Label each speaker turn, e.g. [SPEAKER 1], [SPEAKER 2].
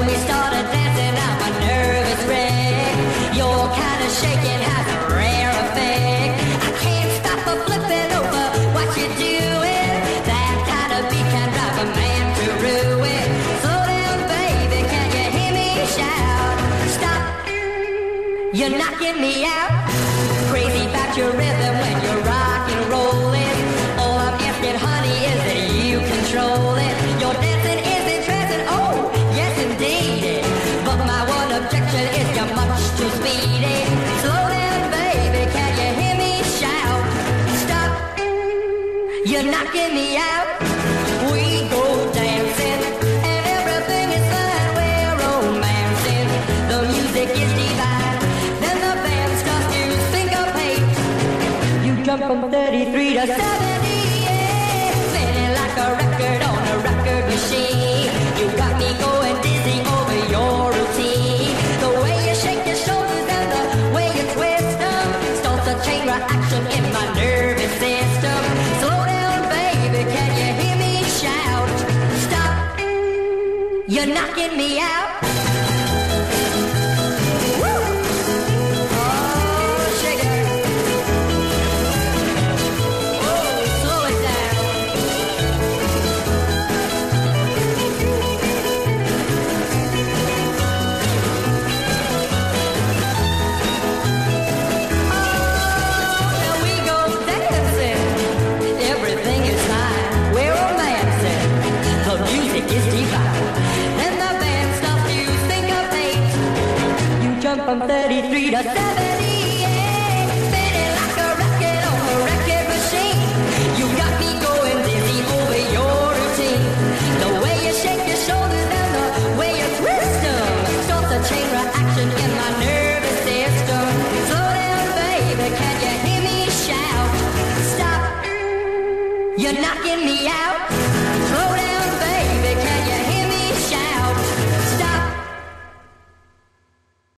[SPEAKER 1] we started dancing, I'm a nervous wreck. Your kind of shaking has a rare effect. I can't stop a flipping over what you're doing. That kind of beat can drive a man to ruin. Slow down, baby, can you hear me shout? Stop, you're knocking me out. Crazy about your rhythm when you're rock and rolling. All I'm asking, honey, is that you control it. Your dancing is entrancing, oh, yes indeed. But my one objection is you're much too speedy. Slow down, baby, can you hear me shout? Stop, you're knocking me out. We go dancing, and everything is fine. We're romancing, the music is divine. Then the band starts to syncopate. You jump from 33 to 70, yeah. Spinning like a record on a record machine. You got me going dizzy over your routine. The way you shake your shoulders and the way you twist them starts a chain reaction in my nervous system. Slow down, baby, can you hear me shout? Stop, you're knocking me out. Woo! Oh, shake it. Oh, slow it down. Oh, now we go dancing. Everything is fine. We're romancing. The music is divine. Then the band starts to syncopate. You jump from 33 to 70, yeah. Spinning like a record on a record machine. You got me going dizzy over your routine. The way you shake your shoulders and the way you twist them starts a chain reaction in my nervous system. Slow down, baby, can you hear me shout? Stop, you're knocking me out.